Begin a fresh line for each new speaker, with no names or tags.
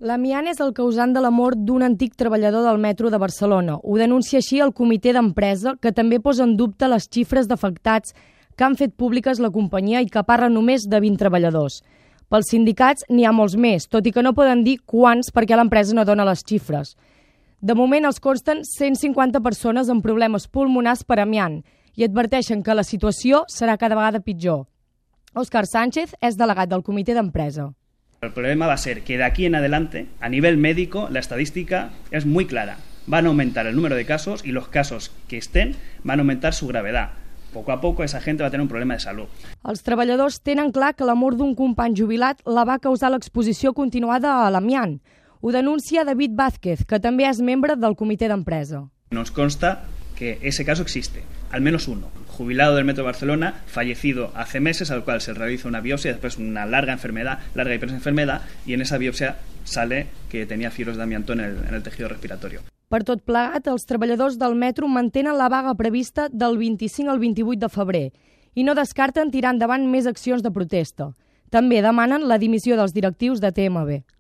L'amiant és el causant de la mort d'un antic treballador del metro de Barcelona. Ho denuncia així el comitè d'empresa, que també posa en dubte les xifres d'afectats que han fet públiques la companyia i que parla només de 20 treballadors. Pels sindicats n'hi ha molts més, tot i que no poden dir quants perquè l'empresa no dona les xifres. De moment els consten 150 persones amb problemes pulmonars per amiant i adverteixen que la situació serà cada vegada pitjor. Óscar Sánchez és delegat del comitè d'empresa.
El problema va a ser que de aquí en adelante, a nivel médico, la estadística es muy clara. Van a aumentar el número de casos y los casos que estén van a aumentar su gravedad. Poco a poco esa gente va a tener un problema de salud.
Els treballadors tenen clar que la mort d'un company jubilat la va causar l'exposició continuada a l'amiant. Ho denuncia David Vázquez, que també és membre del comitè d'empresa.
Nos consta que ese caso existe, al menos uno. Jubilado del Metro de Barcelona, fallecido hace meses, al cual se realiza una biopsia, después una larga y penosa enfermedad, y en esa biopsia sale que tenía fibres de amianto en el tejido respiratorio.
Per tot plegat, els treballadors del metro mantenen la vaga prevista del 25 al 28 de febrer i no descarten tirar endavant més accions de protesta. També demanen la dimissió dels directius de TMB.